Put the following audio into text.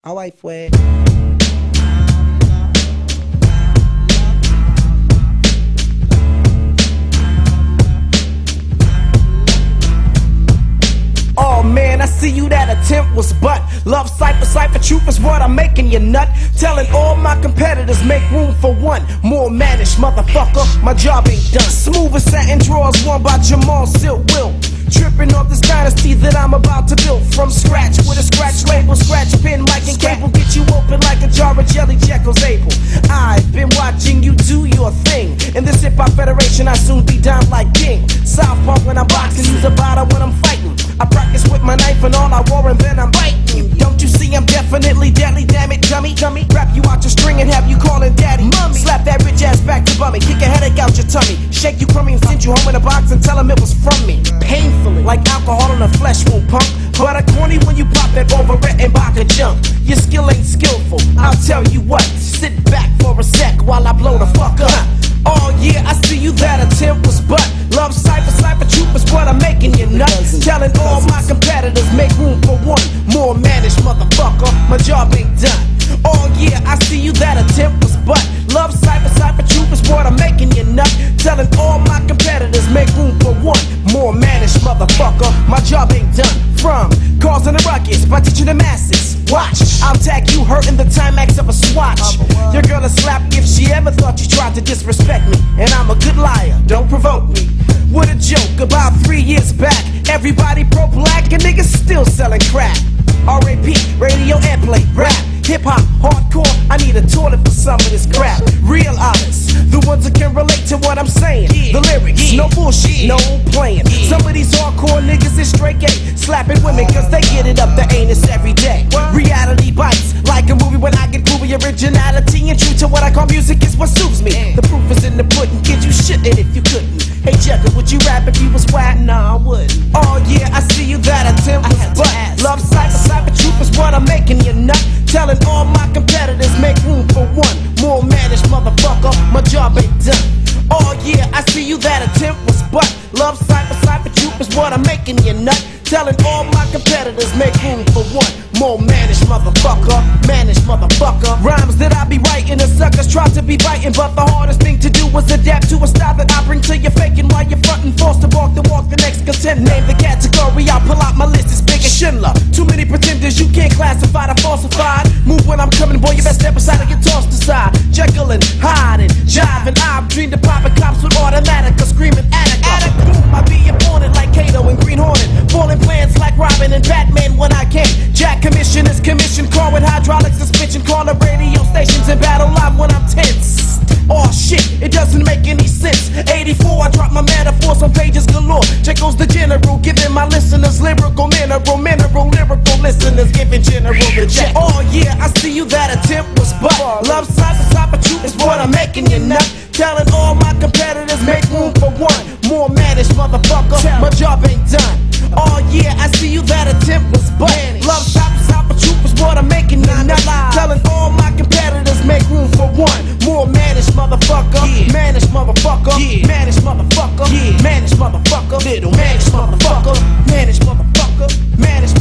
Ahí fue. Oh man, I see you, that attempt was but love cypher truth is what I'm making you nut. Telling all my competitors make room for one more managed motherfucker, my job ain't done. Smooth as satin drawers worn by Jamal Silk Will. Tripping off this dynasty that I'm about to build from scratch with a scratch label, scratch pin, mic and cable, get you open like a jar of jelly, Jekyll's able. I've been watching you do your thing. In this hip hop federation, I soon be down like king. Southpaw when I'm boxing, use a bottle when I'm fighting. I practice with my knife and all I wore, and then I'm biting you. Don't you see I'm definitely deadly? Damn it, dummy. Wrap you out your string and have you calling daddy. Mommy. Slap that rich ass back to bummy. Kick a headache out your tummy. Shake you crummy and send you home in a box and tell him it was from me. Painfully, like alcohol in a flesh wound, punk. But a corny when you pop that overwritten vodka jump. Your skill ain't skillful, I'll tell you what. Sit back for a sec while I blow the fuck up. Oh yeah, I see you, that attempt was but love cypher truth is what I'm making you nuts. Telling all my competitors make room for one more managed motherfucker, my job ain't done. Oh yeah, I see you, that attempt was but love cypher truth is what I'm making you nut. Telling all my competitors make room for one more managed motherfucker, my job ain't done. From causing a ruckus by teaching the masses. Watch, I'll tag you hurting the Timex of a swatch. You're gonna slap if she ever thought you tried to disrespect me. And I'm a good liar, don't provoke me. What a joke, about 3 years back everybody pro-black and niggas still selling crack. R.A.P. radio airplay, rap, hip-hop, hardcore. I need a toilet for some of this crap. Real honest, the ones that can relate to what I'm saying. The lyrics, no bullshit, no playing. Some of these hardcore niggas is straight gay, slapping women cause they get it up the anus every day. Reality bites like a movie when I get groovy. Originality and true to what I call music is what suits me. The proof is in the pudding, kid, you shouldn't if you couldn't. Hey Jekyll, would you rap if you was whack? Nah, I wouldn't. Oh yeah, I see you, that attempt was but love cypher truth is what I'm making you nut. Telling all my competitors make room for one more managed motherfucker, my job ain't done. Oh yeah, I see you, that attempt was but love cypher truth is what I'm making you nut. Telling all my competitors make room for one more managed motherfucker, Rhymes that I be writing, the suckers try to be biting, but the hardest thing to do was adapt to a style that I bring to your faking while you're frontin', forced to walk the next contender. Name the category, I'll pull out my list, it's big as Schindler. Too many pretenders, you can't classify the falsified. Move when I'm coming, boy, you best step aside and get tossed aside. Jekyllin', hiding, jiving, I've dreamed of popping cops with automatica, screaming Attica. Boom, I be opponent like Kato and Green Hornet, falling plans like Robin and Batman when I can. Jack commissioners, commission car with hydraulic suspension, call the radio stations and battle live when I'm tense. Oh shit, it doesn't make any sense. 84, I drop my metaphors on pages galore. Check goes the general, giving my listeners lyrical mineral, lyrical listeners giving general reject. Oh yeah, I see you, that attempt was but love cypher truth is what I'm making you nut. Telling all my competitors make room for one more managed motherfucker, my job ain't done. Oh yeah, I see you, that attempt was but love cypher truth is what I'm making you nut. Telling all my competitors make room for one more managed motherfucker, managed motherfucker, managed motherfucker, managed motherfucker, little managed motherfucker, managed motherfucker, managed